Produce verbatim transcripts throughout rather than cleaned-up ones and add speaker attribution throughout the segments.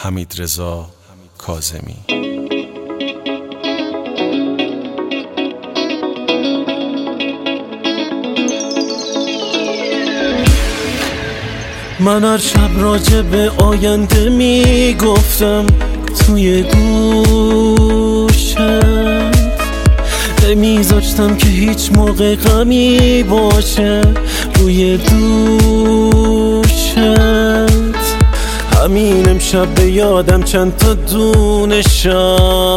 Speaker 1: حمیدرضا کاظمی.
Speaker 2: من هر شب راجع به آینده میگفتم توی گوشت، نمیذاشتم که هیچ موقع غمی باشه روی دوشت. همین امشب به یادم چند تا دونشم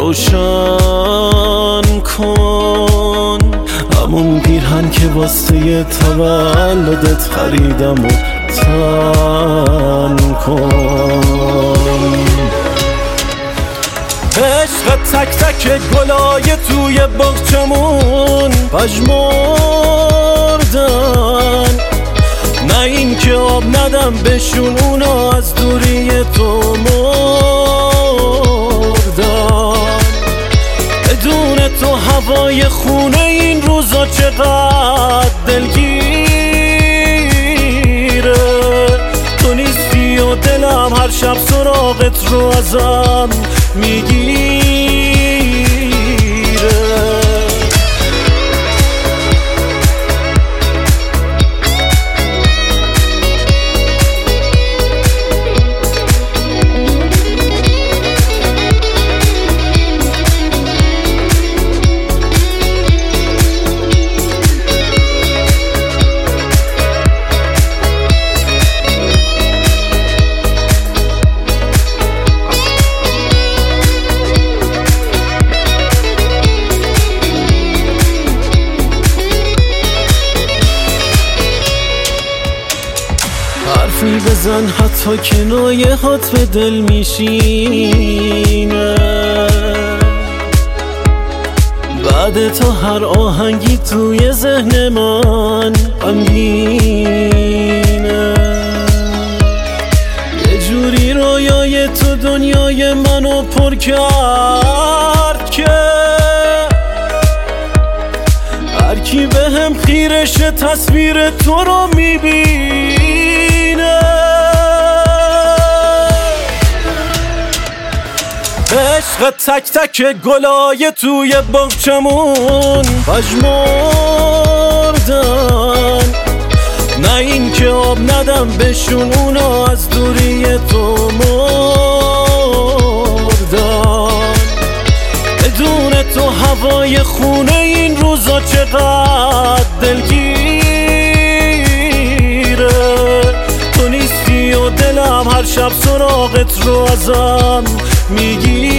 Speaker 2: روشن کن، همون پیرهن که واسه تولدت خریدم و تن کن. عشق تک تک گلای توی باغچمون پژمردن، نه این که آب ندم بهشون اونا از دوری تو مردن. بدون تو هوای خونه این روزا چقدر دلگیره، تو نیستی و دلم هر شب سراغت رو ازم میگیره. حرفی بزن حتی کنایه هات به دل میشینه، بعد تا هر آهنگی توی ذهن من غمگینه. یه جوری رویای تو دنیای منو پر کرد که هر کی به هم خیرش تصویر تو رو میبینه. عشق تک تک گلای توی باغچمون پژمردن، نه این که آب ندم بهشون اونا از دوری تو مردن. بدون تو هوای خونه این روزا چقدر دلگیره، تو نیستی و دلم هر شب سراغت رو ازم میگیره.